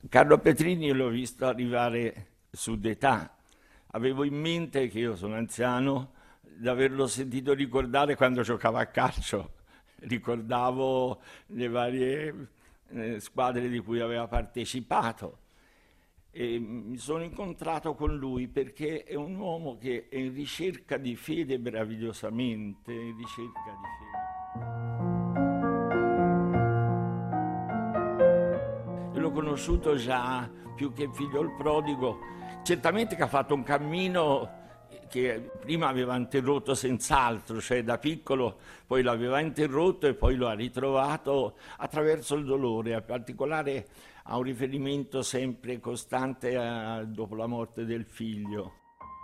Carlo Petrini l'ho visto arrivare su d'età. Avevo in mente, che io sono anziano, di averlo sentito ricordare quando giocava a calcio. Ricordavo le varie squadre di cui aveva partecipato e mi sono incontrato con lui perché è un uomo che è in ricerca di fede meravigliosamente, in ricerca di fede. L'ho conosciuto già più che figlio il prodigo, certamente che ha fatto un cammino che prima aveva interrotto senz'altro, cioè da piccolo poi l'aveva interrotto e poi lo ha ritrovato attraverso il dolore, in particolare ha un riferimento sempre costante dopo la morte del figlio.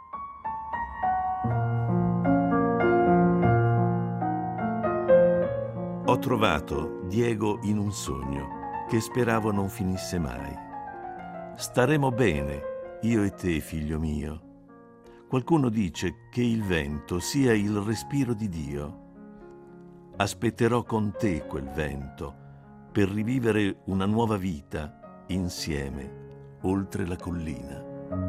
Ho trovato Diego in un sogno che speravo non finisse mai. Staremo bene, io e te, figlio mio. Qualcuno dice che il vento sia il respiro di Dio. Aspetterò con te quel vento per rivivere una nuova vita insieme, oltre la collina.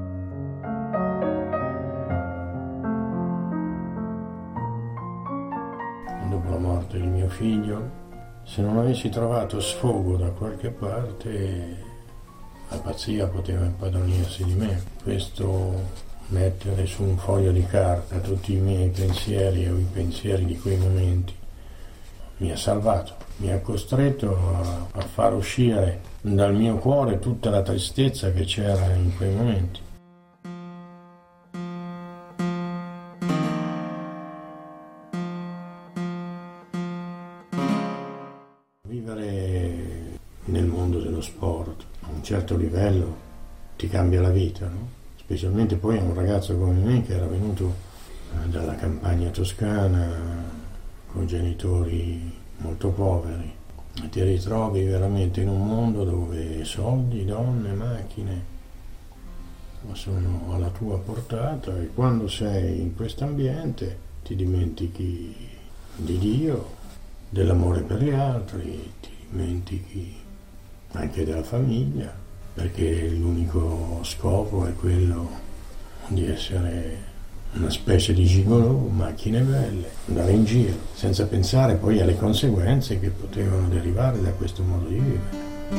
Dopo la morte di mio figlio, se non avessi trovato sfogo da qualche parte, la pazzia poteva impadronirsi di me. Questo mettere su un foglio di carta tutti i miei pensieri o i pensieri di quei momenti mi ha salvato, mi ha costretto a far uscire dal mio cuore tutta la tristezza che c'era in quei momenti. Vivere nel mondo dello sport a un certo livello ti cambia la vita, no? Specialmente poi a un ragazzo come me che era venuto dalla campagna toscana con genitori molto poveri e ti ritrovi veramente in un mondo dove soldi, donne, macchine sono alla tua portata e quando sei in questo ambiente ti dimentichi di Dio, dell'amore per gli altri, ti dimentichi anche della famiglia, perché l'unico scopo è quello di essere una specie di gigolò, macchine belle, andare in giro, senza pensare poi alle conseguenze che potevano derivare da questo modo di vivere.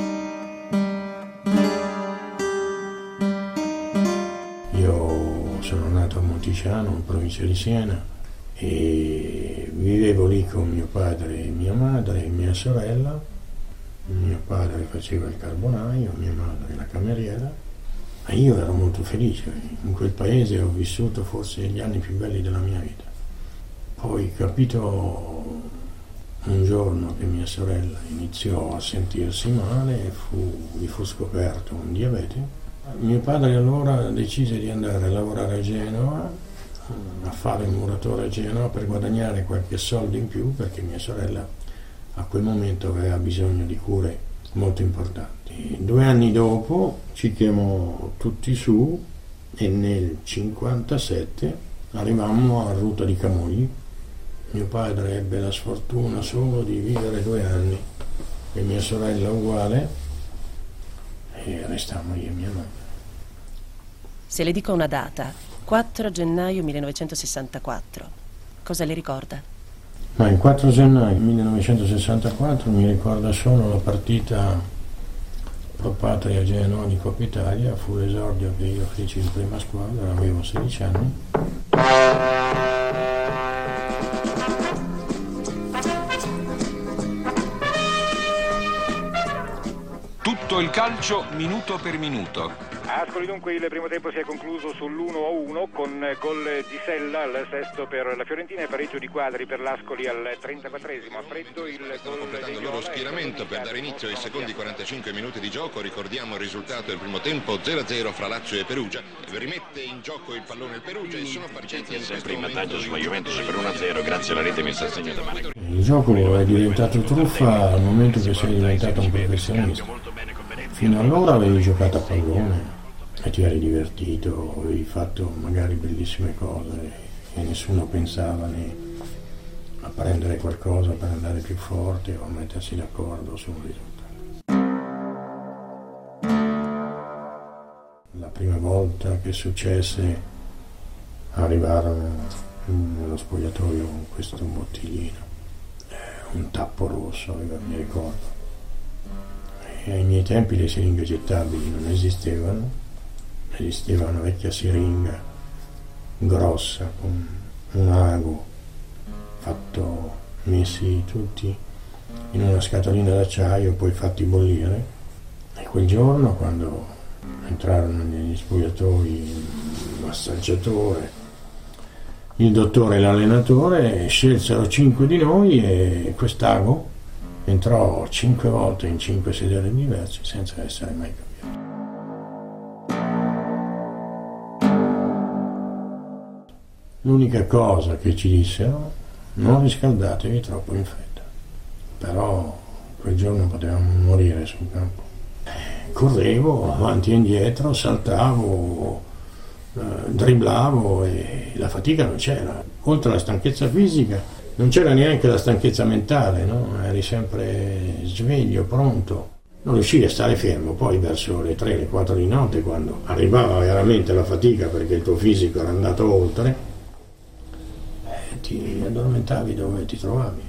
Io sono nato a Monticiano, in provincia di Siena, e vivevo lì con mio padre e mia madre e mia sorella. Mio padre faceva il carbonaio, mia madre la cameriera, e io ero molto felice. In quel paese ho vissuto forse gli anni più belli della mia vita. Poi capito un giorno che mia sorella iniziò a sentirsi male e gli fu scoperto un diabete. Mio padre allora decise di andare a lavorare a Genova, a fare il muratore a Genova per guadagnare qualche soldo in più, perché mia sorella a quel momento aveva bisogno di cure molto importanti. 2 anni dopo ci chiamò tutti su e nel 1957 arrivammo a Ruta di Camogli. Mio padre ebbe la sfortuna solo di vivere 2 anni e mia sorella uguale, e restammo io e mia madre. Se le dico una data, 4 gennaio 1964, cosa le ricorda? Ma il 4 gennaio 1964 mi ricorda solo la partita Pro Patria Genova di Coppa Italia, fu l'esordio che io feci in prima squadra, avevo 16 anni. Tutto il calcio minuto per minuto. Ascoli, dunque il primo tempo si è concluso sull'1-1 con gol di Sella al sesto per la Fiorentina e pareggio di Quadri per l'Ascoli al 34esimo. A freddo il stanno completando il loro schieramento per dare inizio ai secondi 45 minuti di gioco. Ricordiamo il risultato del primo tempo 0-0 fra Lazio e Perugia. Rimette in gioco il pallone il Perugia e sono partiti è sempre in vantaggio sulla Juventus per 1-0 grazie alla rete messa a segno da Mane. Il gioco è diventato truffa al momento che sei diventato un professionista. Fino allora avevi giocato a pallone e ti eri divertito, avevi fatto magari bellissime cose e nessuno pensava né a prendere qualcosa per andare più forte o a mettersi d'accordo su un risultato. La prima volta che successe arrivarono nello spogliatoio con questo bottiglino, un tappo rosso, mi ricordo. E ai miei tempi le siringhe gettabili non esistevano, esisteva una vecchia siringa grossa con un ago fatto, messi tutti in una scatolina d'acciaio, poi fatti bollire. E quel giorno, quando entrarono negli spogliatoi il massaggiatore, il dottore e l'allenatore, scelsero 5 di noi e quest'ago entrò 5 volte in 5 sedere diversi senza essere mai cambiato. L'unica cosa che ci dissero: non riscaldatevi troppo in fretta. Però quel giorno potevamo morire sul campo. Correvo avanti e indietro, saltavo, dribblavo e la fatica non c'era. Oltre alla stanchezza fisica non c'era neanche la stanchezza mentale, no? Eri sempre sveglio, pronto. Non riuscivi a stare fermo. Poi verso le 3, le 4 di notte, quando arrivava veramente la fatica perché il tuo fisico era andato oltre, ti addormentavi dove ti trovavi.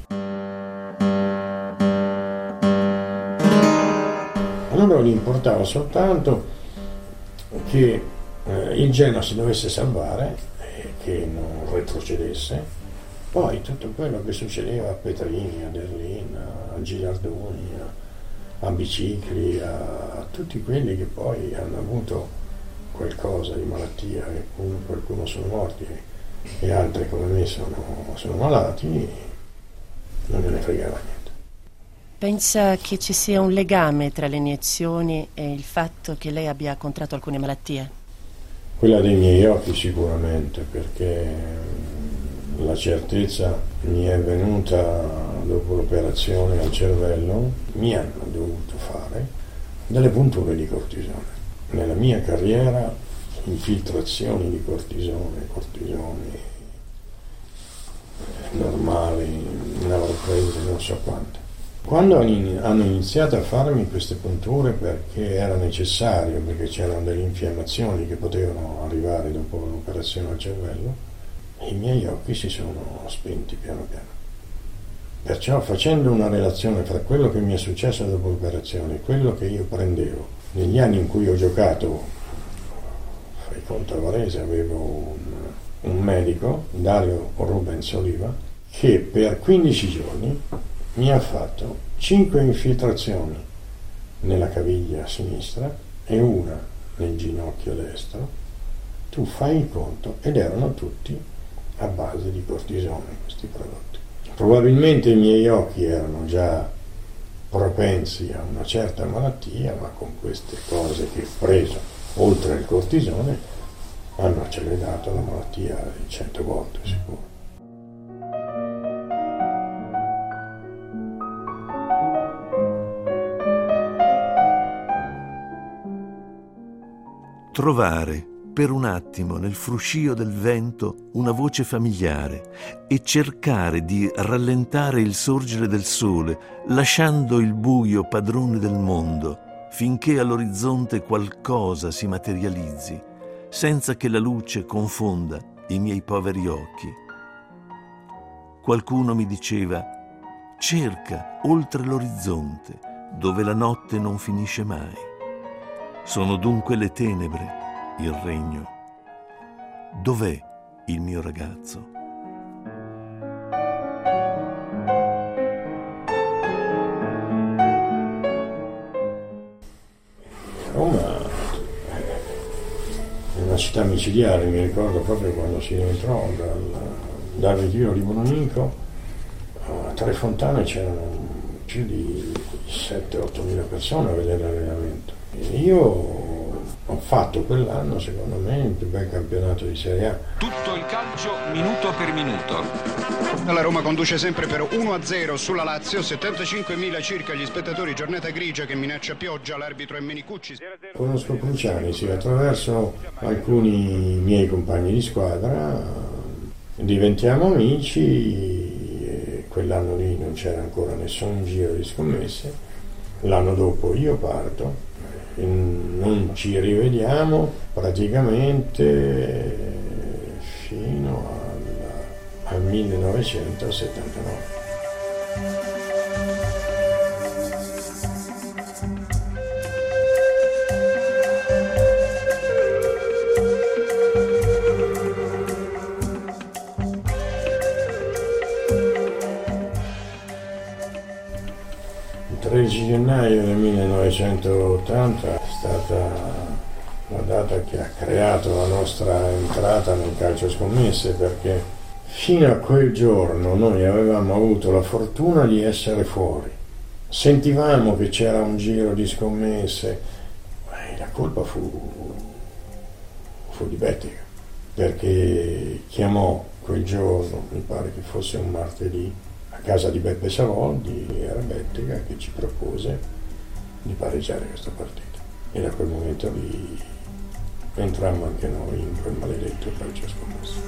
Allora gli importava soltanto che il Genoa si dovesse salvare e che non retrocedesse. Poi tutto quello che succedeva a Petrini, a Derlin, a Gilardoni, a Bicicli, a tutti quelli che poi hanno avuto qualcosa di malattia, e qualcuno sono morti e altri come me sono malati, non me ne fregava niente. Pensa che ci sia un legame tra le iniezioni e il fatto che lei abbia contratto alcune malattie? Quella dei miei occhi sicuramente, perché la certezza mi è venuta dopo l'operazione al cervello. Mi hanno dovuto fare delle punture di cortisone. Nella mia carriera infiltrazioni di cortisone normali, ne avrò prese non so quante. Quando hanno iniziato a farmi queste punture, perché era necessario, perché c'erano delle infiammazioni che potevano arrivare dopo l'operazione al cervello, i miei occhi si sono spenti piano piano. Perciò, facendo una relazione fra quello che mi è successo dopo l'operazione e quello che io prendevo negli anni in cui ho giocato, fai conto, a Varese avevo un medico, Dario Rubens Oliva, che per 15 giorni mi ha fatto 5 infiltrazioni nella caviglia sinistra e una nel ginocchio destro. Tu fai il conto, ed erano tutti a base di cortisone questi prodotti. Probabilmente i miei occhi erano già propensi a una certa malattia, ma con queste cose che ho preso, oltre al cortisone, hanno accelerato la malattia 100 volte sicuro. Trovare per un attimo nel fruscio del vento una voce familiare e cercare di rallentare il sorgere del sole, lasciando il buio padrone del mondo, finché all'orizzonte qualcosa si materializzi, senza che la luce confonda i miei poveri occhi. Qualcuno mi diceva: cerca oltre l'orizzonte, dove la notte non finisce mai. Sono dunque le tenebre il regno. Dov'è il mio ragazzo? Roma è una città micidiale, mi ricordo proprio quando si rientrò dal ritiro di Bononico. A Tre Fontane c'erano più di 7-8 mila persone a vedere l'allenamento. Io ho fatto quell'anno, secondo me, il più bel campionato di Serie A. Tutto il calcio minuto per minuto. La Roma conduce sempre per 1-0 sulla Lazio, 75.000 circa gli spettatori, giornata grigia che minaccia pioggia, l'arbitro è Menicucci. Conosco Cruciani, sì, attraverso alcuni miei compagni di squadra, diventiamo amici, e quell'anno lì non c'era ancora nessun giro di scommesse. L'anno dopo io parto, non ci rivediamo praticamente fino al 1979. Il 13 gennaio del 1980 è stata la data che ha creato la nostra entrata nel calcio scommesse, perché fino a quel giorno noi avevamo avuto la fortuna di essere fuori. Sentivamo che c'era un giro di scommesse, la colpa fu di Bettega, perché chiamò quel giorno, mi pare che fosse un martedì, a casa di Beppe Savoldi, era Bettega che ci propose di pareggiare questa partita. E da quel momento lì entrammo anche noi in quel maledetto calcio scommesse.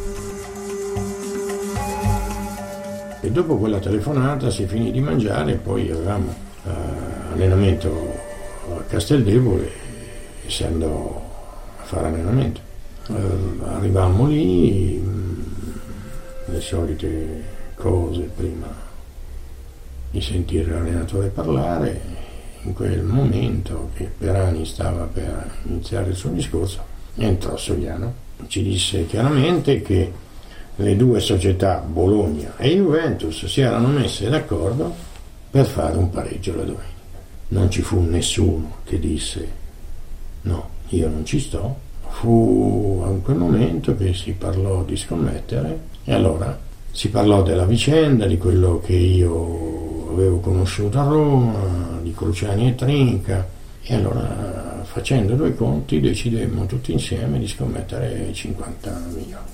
E dopo quella telefonata si finì di mangiare e poi avevamo allenamento a Casteldevole e si andò a fare allenamento. Arrivammo lì, le solite cose prima di sentire l'allenatore parlare. In quel momento che Perani stava per iniziare il suo discorso, entrò Sogliano, ci disse chiaramente che le due società, Bologna e Juventus, si erano messe d'accordo per fare un pareggio la domenica. Non ci fu nessuno che disse no, io non ci sto. Fu in quel momento che si parlò di scommettere e allora si parlò della vicenda, di quello che io avevo conosciuto a Roma, di Cruciani e Trinca, e allora facendo due conti decidemmo tutti insieme di scommettere 50 milioni.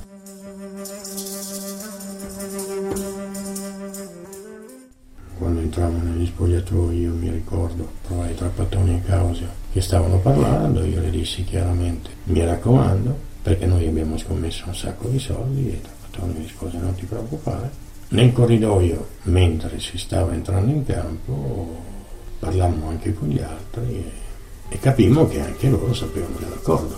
Quando entravamo negli spogliatoi, io mi ricordo, trovai Trapattoni e Causio che stavano parlando, io le dissi chiaramente mi raccomando, perché noi abbiamo scommesso un sacco di soldi, e Trapattoni mi rispose non ti preoccupare. Nel corridoio, mentre si stava entrando in campo, parlammo anche con gli altri e capimmo che anche loro sapevano dell'accordo.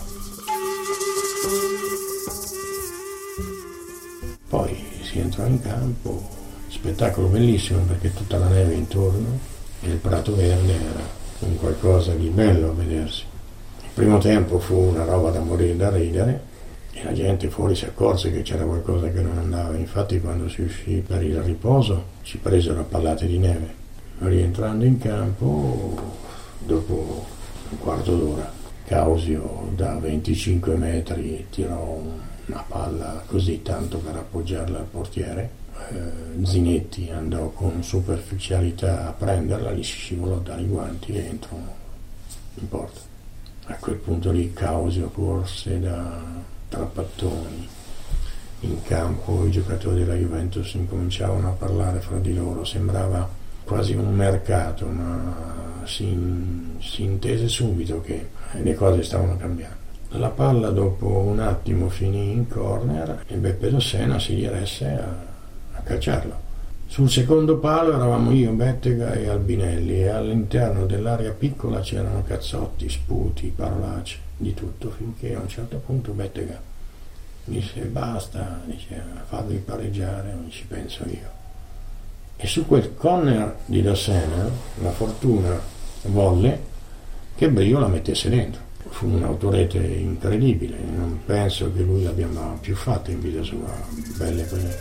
Poi si entrò in campo, spettacolo bellissimo perché tutta la neve intorno e il prato verde era un qualcosa di bello a vedersi. Il primo tempo fu una roba da morire da ridere e la gente fuori si accorse che c'era qualcosa che non andava. Infatti quando si uscì per il riposo ci presero a pallate di neve. Rientrando in campo, dopo un quarto d'ora, Causio da 25 metri tirò una palla così tanto per appoggiarla al portiere. Zinetti andò con superficialità a prenderla, gli scivolò dai guanti e entrò in porta. A quel punto lì Causio corse da Trapattoni in campo, i giocatori della Juventus incominciavano a parlare fra di loro, sembrava quasi un mercato, ma si intese subito che le cose stavano cambiando. La palla dopo un attimo finì in corner e Beppe Dossena si diresse a calciarlo. Sul secondo palo eravamo io, Bettega e Albinelli, e all'interno dell'area piccola c'erano cazzotti, sputi, parolacce, di tutto, finché a un certo punto Bettega disse basta, dice farli pareggiare, non ci penso io. E su quel corner di Dossena la fortuna volle che Brio la mettesse dentro. Fu un'autorete incredibile, non penso che lui l'abbia più fatta in vita sua, belle così.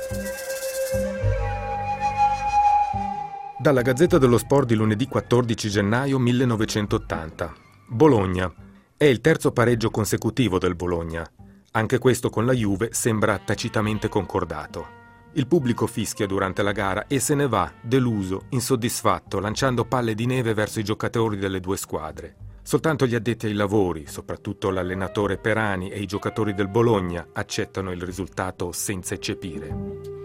Dalla Gazzetta dello Sport di lunedì 14 gennaio 1980. Bologna. È il terzo pareggio consecutivo del Bologna. Anche questo con la Juve sembra tacitamente concordato. Il pubblico fischia durante la gara e se ne va, deluso, insoddisfatto, lanciando palle di neve verso i giocatori delle due squadre. Soltanto gli addetti ai lavori, soprattutto l'allenatore Perani e i giocatori del Bologna, accettano il risultato senza eccepire.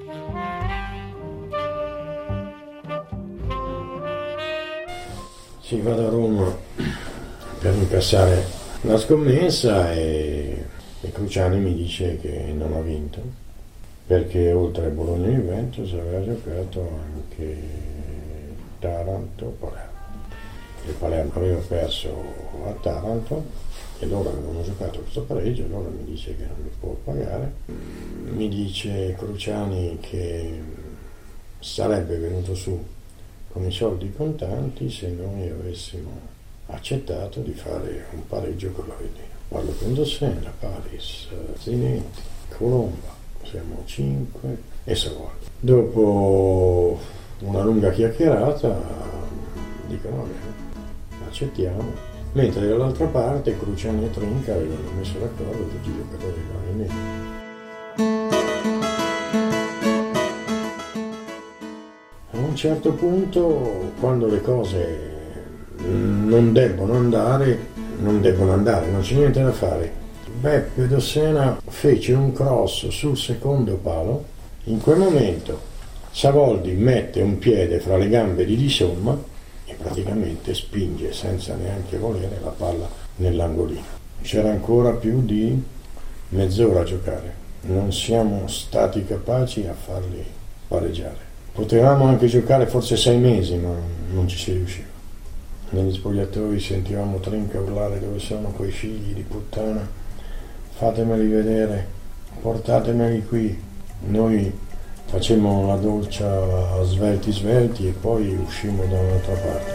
Si va da Roma per incassare la scommessa e Cruciani mi dice che non ha vinto, perché oltre a Bologna e Juventus aveva giocato anche Taranto, Palermo. il Palermo aveva perso a Taranto e loro avevano giocato questo pareggio, allora mi dice che non mi può pagare, mi dice Cruciani che sarebbe venuto su con i soldi contanti se noi avessimo accettato di fare un pareggio con la Retina. Parlo con Dossena, Paris, Zinetti, Colomba, siamo 5 e Savoldi. Dopo una lunga chiacchierata dicono bene, accettiamo. Mentre dall'altra parte Cruciani e Trinca avevano messo d'accordo tutti i giocatori che avevano. A un certo punto, quando le cose non debbono andare, non c'è niente da fare. Beppe Dossena fece un cross sul secondo palo, in quel momento Savoldi mette un piede fra le gambe di Somma e praticamente spinge senza neanche volere la palla nell'angolino. C'era ancora più di mezz'ora a giocare, non siamo stati capaci a farli pareggiare. Potevamo anche giocare forse 6 mesi, ma non ci si riusciva. Negli spogliatoi sentivamo Trinca urlare: dove sono quei figli di puttana, fatemeli vedere, portatemeli qui. Noi facemmo la doccia svelti e poi uscimmo da un'altra parte.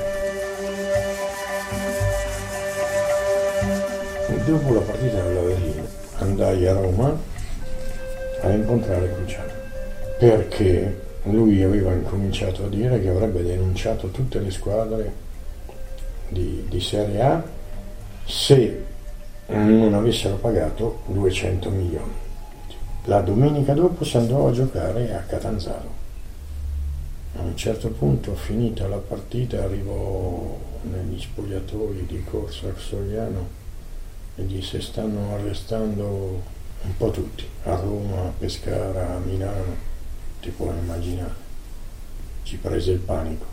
E dopo la partita dell'Avellino andai a Roma a incontrare Cruciani, perché lui aveva incominciato a dire che avrebbe denunciato tutte le squadre di Serie A se non avessero pagato 200 milioni. La domenica dopo si andò a giocare a Catanzaro. A un certo punto, finita la partita, arrivò negli spogliatoi di Corso Axoliano e disse: stanno arrestando un po' tutti, a Roma, a Pescara, a Milano, ti puoi immaginare. Ci prese il panico.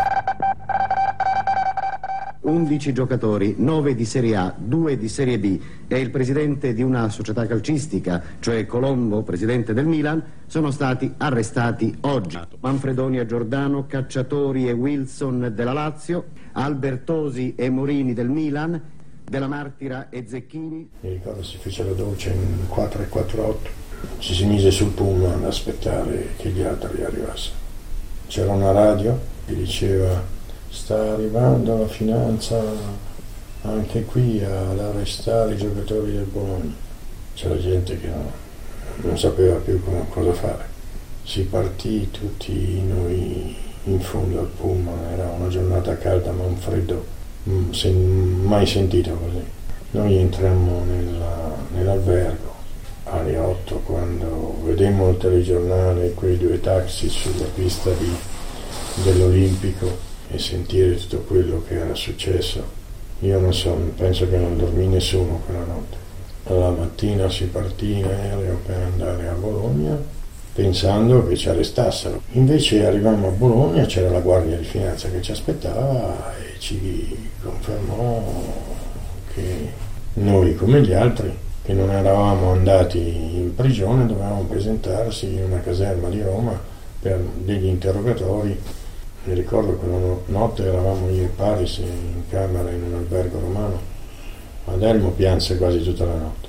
11 giocatori, 9 di Serie A, 2 di Serie B e il presidente di una società calcistica, cioè Colombo, presidente del Milan, sono stati arrestati oggi. Manfredonia Giordano, Cacciatori e Wilson della Lazio, Albertosi e Morini del Milan, Della Martira e Zecchini. Mi ricordo si fece la doccia in 4:48, si mise sul pullman ad aspettare che gli altri arrivassero. C'era una radio che diceva: sta arrivando la finanza anche qui ad arrestare i giocatori del Bologna. C'era gente che non sapeva più cosa fare. Si partì tutti noi in fondo al pullman, era una giornata calda ma un freddo mai sentito così. Noi entrammo nell'albergo alle 8, quando vedemmo il telegiornale quei 2 taxi sulla pista dell'Olimpico e sentire tutto quello che era successo. Io non so, penso che non dormì nessuno quella notte. La mattina si partì in aereo per andare a Bologna pensando che ci arrestassero. Invece arrivammo a Bologna, c'era la Guardia di Finanza che ci aspettava e ci confermò che noi, come gli altri, che non eravamo andati in prigione, dovevamo presentarsi in una caserma di Roma per degli interrogatori. Mi ricordo che quella notte eravamo io e Paris in camera in un albergo romano. Adelmo pianse quasi tutta la notte.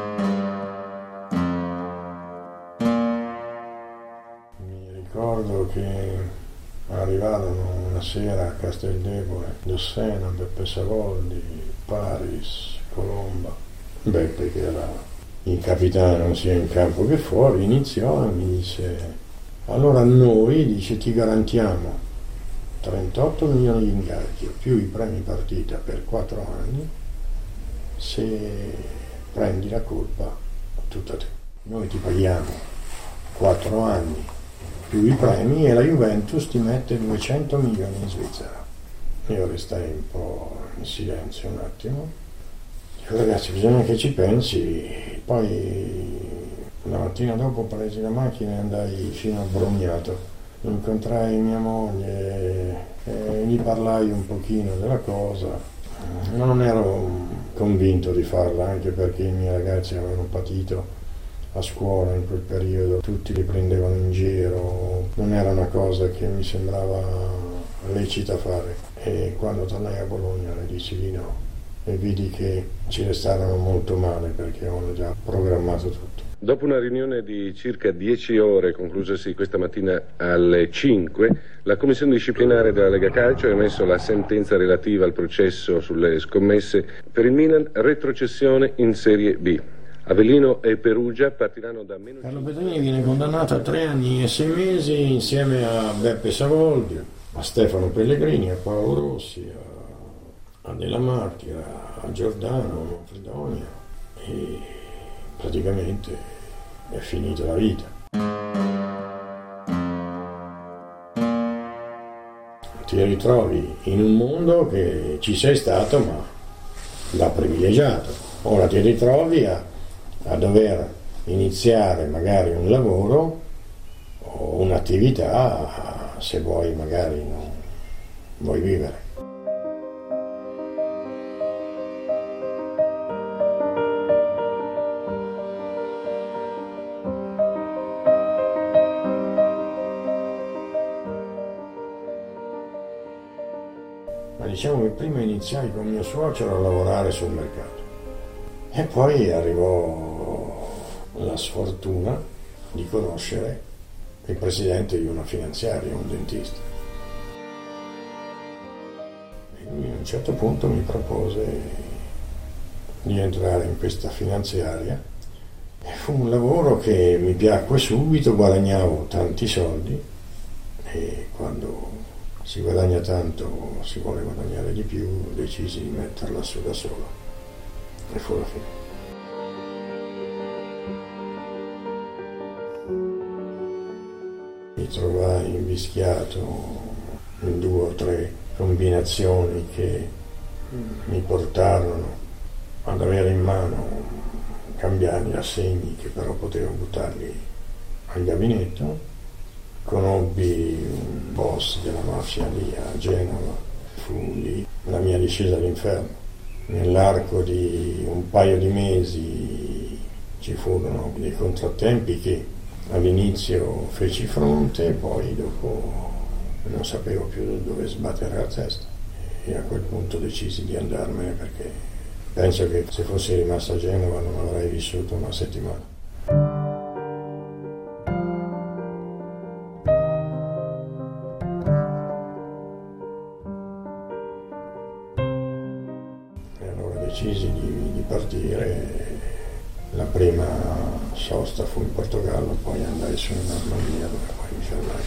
Mi ricordo che arrivarono una sera a Casteldevole Dossena, Beppe Savoldi, Paris, Colomba. Beppe, che era il capitano sia in campo che fuori, iniziò e mi disse: allora noi, dice, ti garantiamo 38 milioni di ingaggio più i premi partita per 4 anni se prendi la colpa tutta te. Noi ti paghiamo 4 anni più i premi e la Juventus ti mette 200 milioni in Svizzera. Io restai un po' in silenzio un attimo. Dico: ragazzi, bisogna che ci pensi. Poi la mattina dopo presi la macchina e andai fino a Brognato. Incontrai mia moglie e gli parlai un pochino della cosa. Non ero convinto di farla, anche perché i miei ragazzi avevano patito a scuola in quel periodo, tutti li prendevano in giro, non era una cosa che mi sembrava lecita fare. e quando tornai a Bologna le dissi di no e vidi che ci restarono molto male perché avevano già programmato tutto. Dopo una riunione di circa 10 ore, conclusasi questa mattina alle 5, la commissione disciplinare della Lega Calcio ha emesso la sentenza relativa al processo sulle scommesse per il Milan, retrocessione in Serie B. Avellino e Perugia partiranno da meno... Carlo Pedrini viene condannato a 3 anni e 6 mesi insieme a Beppe Savoldi, a Stefano Pellegrini, a Paolo Rossi, a Della Martira, a Giordano, a Manfredonia, e praticamente è finita la vita. Ti ritrovi in un mondo che ci sei stato ma da privilegiato. Ora ti ritrovi a dover iniziare magari un lavoro o un'attività se vuoi magari non vuoi vivere. Ma diciamo che prima iniziai con mio suocero a lavorare sul mercato e poi arrivò la sfortuna di conoscere il presidente di una finanziaria, un dentista. E lui a un certo punto mi propose di entrare in questa finanziaria e fu un lavoro che mi piacque subito, guadagnavo tanti soldi e quando si guadagna tanto, si vuole guadagnare di più, decisi di metterla su da solo e fu la fine. Mi trovai invischiato in 2 o 3 combinazioni che mi portarono ad avere in mano cambiali assegni che però potevo buttarli al gabinetto. Conobbi un boss della mafia lì a Genova, fu lì la mia discesa all'inferno. Nell'arco di un paio di mesi ci furono dei contrattempi che all'inizio feci fronte, poi dopo non sapevo più dove sbattere la testa e a quel punto decisi di andarmene perché penso che se fossi rimasto a Genova non avrei vissuto una settimana. Decisi di partire, la prima sosta fu in Portogallo, poi andai su in Normandia dove poi mi fermai.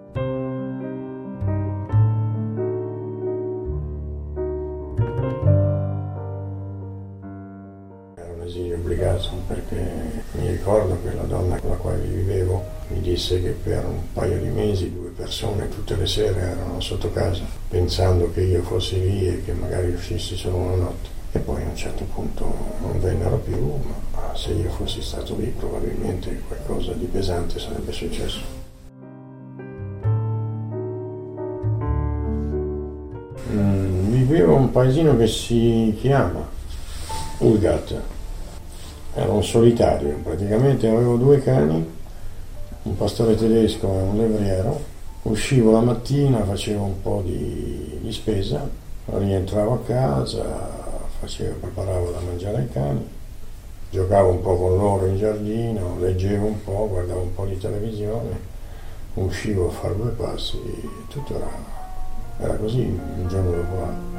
Era un esilio obbligato perché mi ricordo che la donna con la quale vivevo mi disse che per un paio di mesi 2 persone tutte le sere erano sotto casa pensando che io fossi lì e che magari uscissi solo una notte. E poi a un certo punto non vennero più, ma se io fossi stato lì probabilmente qualcosa di pesante sarebbe successo. Vivevo in un paesino che si chiama Ulgat, era un solitario, praticamente avevo 2 cani, un pastore tedesco e un levriero, uscivo la mattina, facevo un po' di spesa, rientravo a casa, preparavo da mangiare ai cani, giocavo un po' con loro in giardino, leggevo un po', guardavo un po' di televisione, uscivo a fare 2 passi, tutto era così un giorno dopo l'altro.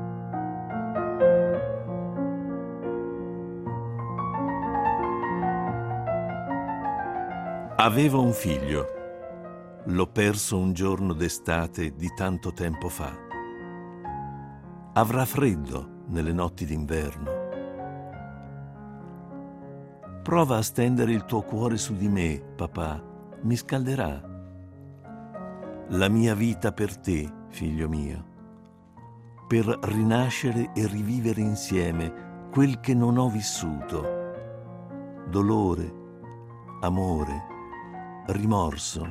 Avevo un figlio. L'ho perso un giorno d'estate di tanto tempo fa. Avrà freddo nelle notti d'inverno. Prova a stendere il tuo cuore su di me, papà, mi scalderà. La mia vita per te, figlio mio, per rinascere e rivivere insieme quel che non ho vissuto. Dolore, amore, rimorso.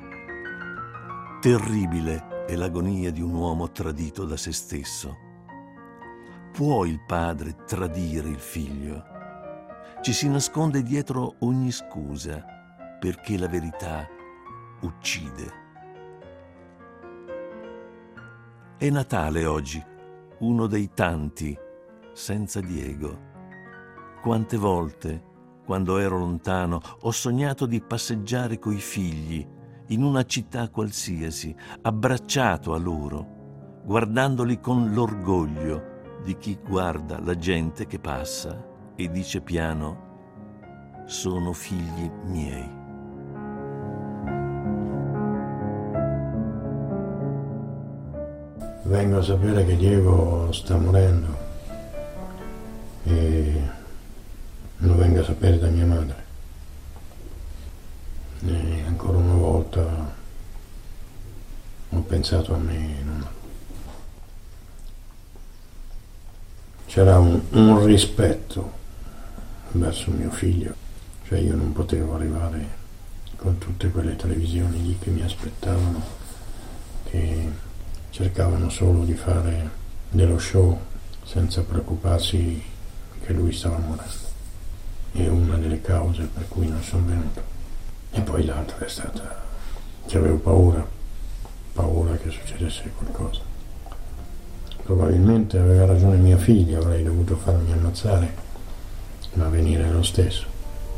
Terribile è l'agonia di un uomo tradito da se stesso. Può il padre tradire il figlio? Ci si nasconde dietro ogni scusa perché la verità uccide. È Natale oggi, uno dei tanti, senza Diego. Quante volte, quando ero lontano, ho sognato di passeggiare coi figli in una città qualsiasi, abbracciato a loro, guardandoli con l'orgoglio di chi guarda la gente che passa e dice piano: sono figli miei. Vengo a sapere che Diego sta morendo e lo vengo a sapere da mia madre. E ancora una volta ho pensato a me. C'era un rispetto verso mio figlio, cioè io non potevo arrivare con tutte quelle televisioni lì che mi aspettavano, che cercavano solo di fare dello show senza preoccuparsi che lui stava morendo. È una delle cause per cui non sono venuto. E poi l'altra è stata che avevo paura che succedesse qualcosa. Probabilmente aveva ragione mia figlia, avrei dovuto farmi ammazzare, ma venire lo stesso.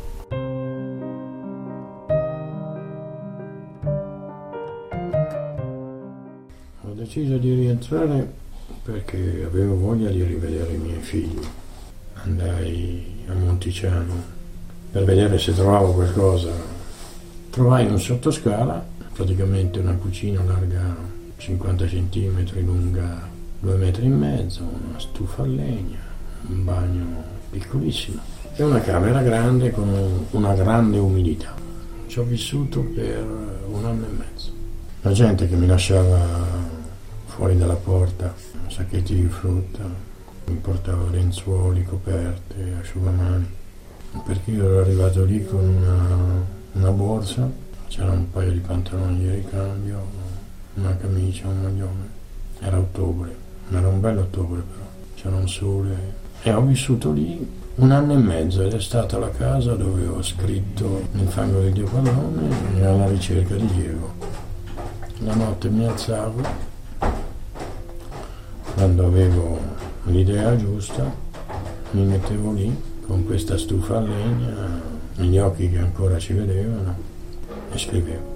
Ho deciso di rientrare perché avevo voglia di rivedere i miei figli. Andai a Monticiano per vedere se trovavo qualcosa. Trovai un sottoscala, praticamente una cucina larga 50 cm, lunga 2,5 metri, una stufa a legna, un bagno piccolissimo e una camera grande con una grande umidità. Ci ho vissuto per 1 anno e mezzo. La gente che mi lasciava fuori dalla porta sacchetti di frutta, mi portava lenzuoli, coperte, asciugamani, perché io ero arrivato lì con una borsa, c'era un paio di pantaloni di ricambio, una camicia, un maglione. Era ottobre, era un bel ottobre però, c'era un sole e ho vissuto lì 1 anno e mezzo ed è stata la casa dove ho scritto Nel fango del Dio Padrone e Alla ricerca di Diego. La notte mi alzavo quando avevo l'idea giusta, mi mettevo lì con questa stufa a legna, gli occhi che ancora ci vedevano e scrivevo.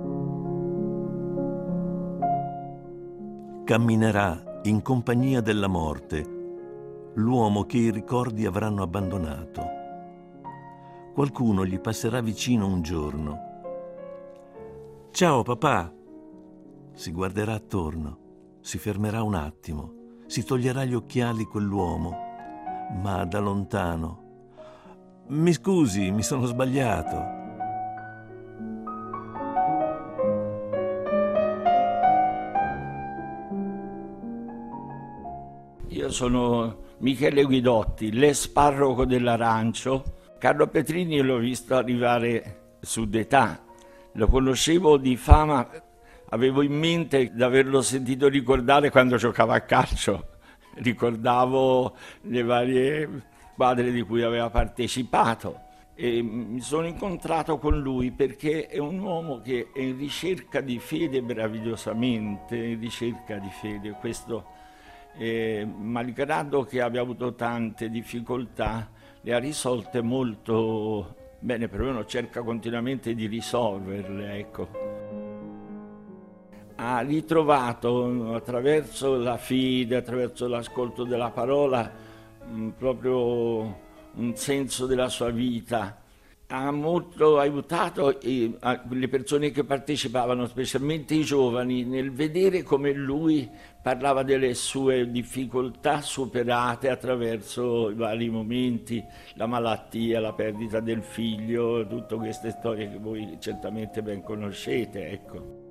Camminerà in compagnia della morte l'uomo che i ricordi avranno abbandonato. Qualcuno gli passerà vicino un giorno. Ciao papà! Si guarderà attorno, si fermerà un attimo, si toglierà gli occhiali quell'uomo, ma da lontano. Mi scusi, mi sono sbagliato. Io sono Michele Guidotti, l'ex parroco dell'Arancio. Carlo Petrini l'ho visto arrivare su d'età, lo conoscevo di fama, avevo in mente di averlo sentito ricordare quando giocava a calcio, ricordavo le varie squadre di cui aveva partecipato e mi sono incontrato con lui perché è un uomo che è in ricerca di fede meravigliosamente, in ricerca di fede, questo malgrado che abbia avuto tante difficoltà le ha risolte molto bene, perlomeno cerca continuamente di risolverle, ecco. Ha ritrovato attraverso la fede, attraverso l'ascolto della parola, proprio un senso della sua vita. Ha molto aiutato le persone che partecipavano, specialmente i giovani, nel vedere come lui parlava delle sue difficoltà superate attraverso i vari momenti, la malattia, la perdita del figlio, tutte queste storie che voi certamente ben conoscete, ecco.